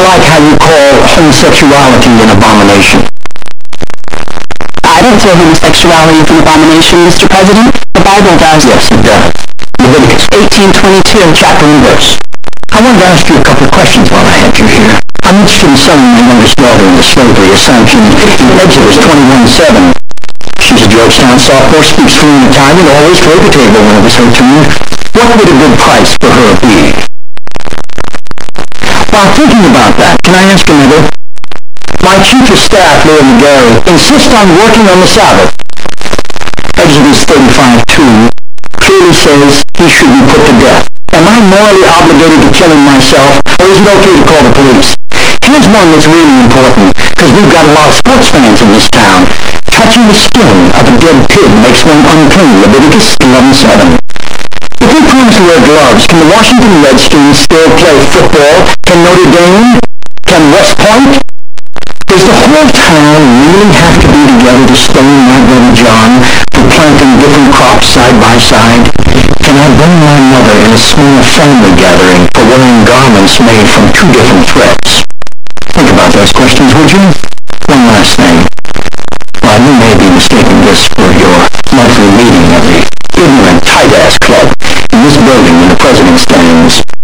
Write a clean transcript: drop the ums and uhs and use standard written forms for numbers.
like how you call homosexuality an abomination. I don't say homosexuality is an abomination, Mr. President. The Bible does. Yes, it does. Leviticus 18:22. chapter and verse. I wanted to ask you a couple of questions while I had you here. I'm interested in selling my youngest daughter into slavery, a sanction in Exodus 21:7. She's a Georgetown sophomore, speaks fluent Italian, always toward the table when it was her turn. What would a good price for her be? While thinking about that, can I ask another? My chief of staff, Leo McGarry, insists on working on the Sabbath. Exodus 35:2 clearly says he should be put to death. Am I morally obligated to kill him myself, or is it okay to call the police? Here's one that's really important, because we've got a lot of sports fans in this town. Touching the skin of a dead pig makes one unclean, Leviticus 11:7. If we promise to wear gloves, can the Washington Redskins still play football? Can Notre Dame? Can West Point? Does the whole town really have to be together to stone my brother John for planting different crops side by side? Can I bring my mother in a small family gathering for wearing garments made from two different threads? Think about those questions, would you? One last thing. While you may be mistaking this for your monthly meeting of the ignorant tight-ass club, in this building when the president stands,